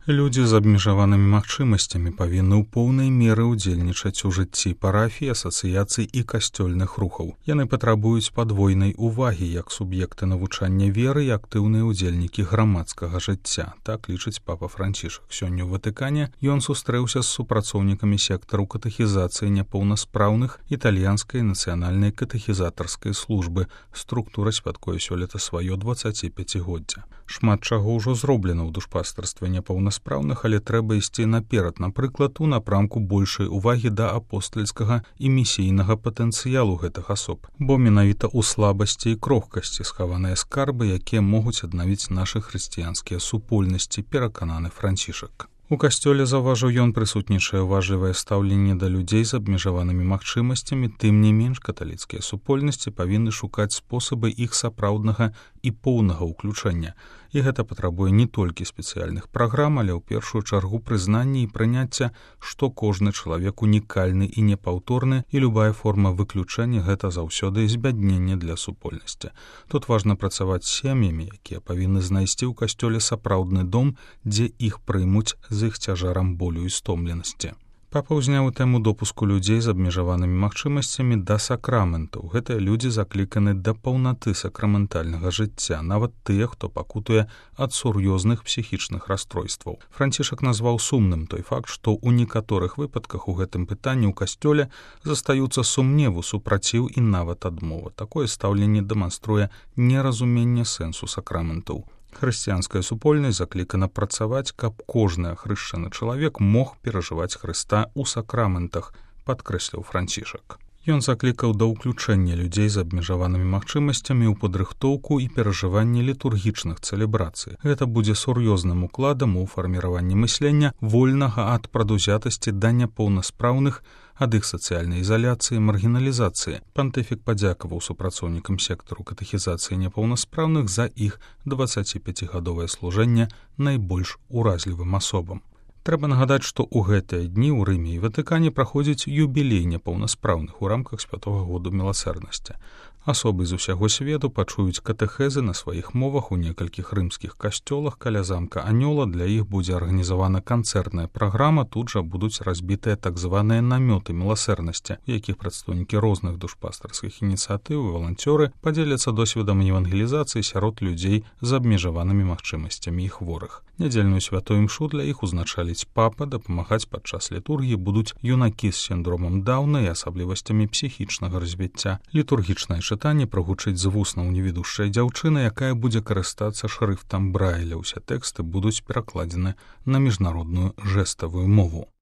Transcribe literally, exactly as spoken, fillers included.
Людзі з абмежаванымі магчымасцямі павінны ў поўнай меры ўдзельнічаць у жыцці парафій, асацыяцый і касцёльных рухаў. Яны патрабуюць падвойнай увагі як суб'екты навучання веры і актыўныя ўдзельнікі грамадскага жыцця. Так лічыць папа Францішак. Сёння ў Ватыкане ён сустрэўся з супрацоўнікамі сектару катэхізацыі няпоўнаспраўных італьянскай нацыянальнай катэхізатарскай службы, структура святкуе сёлета сваё дваццаціпяцігоддзе. Шмат чаго ўжо зроблена ў душпастарстве няпоўнаспраўных, але трэба ісці наперад, напрыклад, у напрамку большай увагі да апостальскага і місійнага патэнцыялу гэтых асоб, бо менавіта ў слабасці і крохкасці схаваныя скарбы, якія могуць аднавіць нашы хрысціянскія супольнасці, перакананы Францішак. У касцёле, заўважыў ён, прысутнічае уважлівае стаўленне да людзей з абмежаванымі магчымасцямі, тым не менш каталіцкія супольнасці павінны шукаць спосабы іх сапраўднага і поўнага ўключэння. І гэта патрабуе не толькі спецыяльных праграм, але ў першую чаргу прызнання і прыняцця, што кожны чалавек унікальны і непаўторны, і любая форма выключэння гэта заўсёды збядненне для супольнасці. Тут важна працаваць з сем'ямі, якія павінны знайсці ў касцёле сапраўдны дом, дзе іх прымуць з іх цяжарам болю і стомленасці. Папа ўзняў тэму допуску людзей з абмежаванымі магчымасцямі да сакраментаў. Гэтыя людзі закліканы да паўнаты сакраментальнага жыцця, нават тыя, хто пакутуе ад сур'ёзных псіхічных расстройстваў. Францішак назваў сумным той факт, што ў некаторых выпадках у гэтым пытанні ў касцёле застаюцца сумневу, супраціў і нават адмова. Такое стаўленне дэманструе неразуменне сэнсу сакраментаў. Хрысціянская супольнасць заклікана працаваць, каб кожны ахрышчаны чалавек мог перажываць Хрыста ў сакраментах, падкрэсліў Францішак. Ён заклікаў да ўключэння людзей з абмежаванымі магчымасцямі ў падрыхтоўку і перажыванне літургічных цэлебрацый. Гэта будзе сур'ёзным укладам у фарміраванні мыслення, вольнага ад прадузятасці да няпоўнаспраўных, ад іх сацыяльнай ізаляцыі, маргіналізацыі. Пантыфік падзякаваў супрацоўнікам сектару катэхізацыі няпоўнаспраўных за іх дваццаціпяцігадовае служэнне найбольш уразлівым асобам. Трэба нагадаць, што ў гэтыя дні ў Рыме і Ватыкане праходзіць юбілей няпоўнаспраўных у рамках святога году міласэрнасці. Асобы з усяго свету пачуюць катэхезы на сваіх мовах у некалькіх рымскіх касцёлах каля замка Анёла. Для іх будзе арганізавана канцэртная праграма, тут жа будуць разбітыя так званыя намёты міласэрнасці, у якіх прадстаўнікі розных душпастарскіх ініцыятыў і валанцёры падзеляцца досведам евангелізацыі сярод людзей з абмежаванымі магчымасцямі і хворых. Нядзельную святую імшу для іх узначаліць папа, дапамагаць падчас літургіі будуць юнакі з сіндромам Даўна і асаблівасцямі псіхічнага развіцця. Літургічнае чытанне прагучыць з вуснаў невідушчай дзяўчыны, якая будзе карыстацца шрыфтам Брайля. Усе тэксты будуць перакладзены на міжнародную жэставую мову.